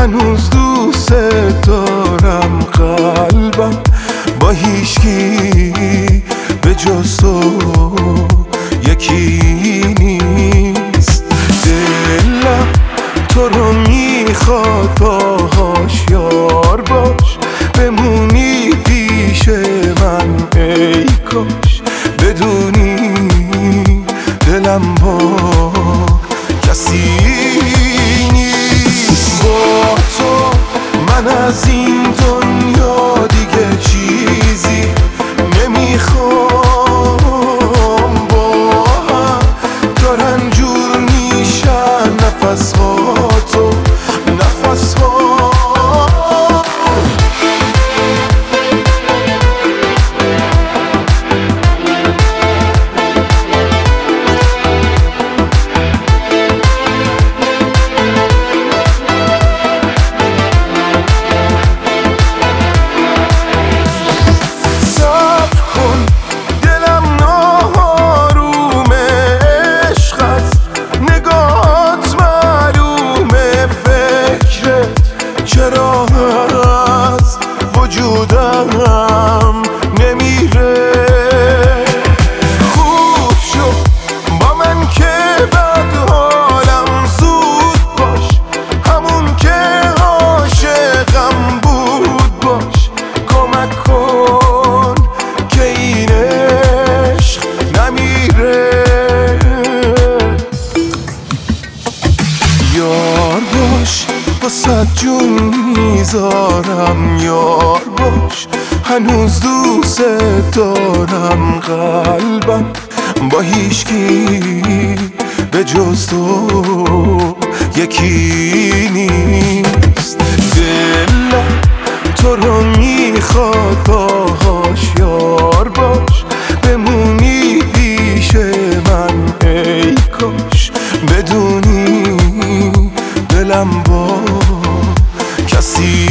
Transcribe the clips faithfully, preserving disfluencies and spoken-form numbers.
هنوز دوست دارم، قلبم با هیچکی به جز تو یکی نیست. دلم تو رو میخواد، باهاش یار باش، بمونی پیش من ای کاش. بدونی دلم با کسی نیست. با تو من از این دنیا دیگه چیزی نمیخوام. با هم دارن جور میشن نفس ها تو نفس ها. چرا از وجودم نمیره؟ خوب شو با من که بد حالم، زود باش همون که عاشقم بود باش. کمک کن که این عشق نمیره. یار باش واسه جون میذارم، یار باش هنوز دوست دارم، قلبم با هیچکی به جز تو یکی نیست. دلم تو رو میخواد، باهاش یار باش، بمونی پیش من ای کاش. بدونی دلم با کسی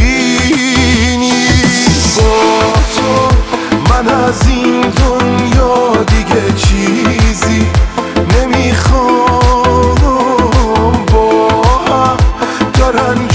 نیست. با تو من از این دنیا دیگه چیزی نمیخوام. با هم دارن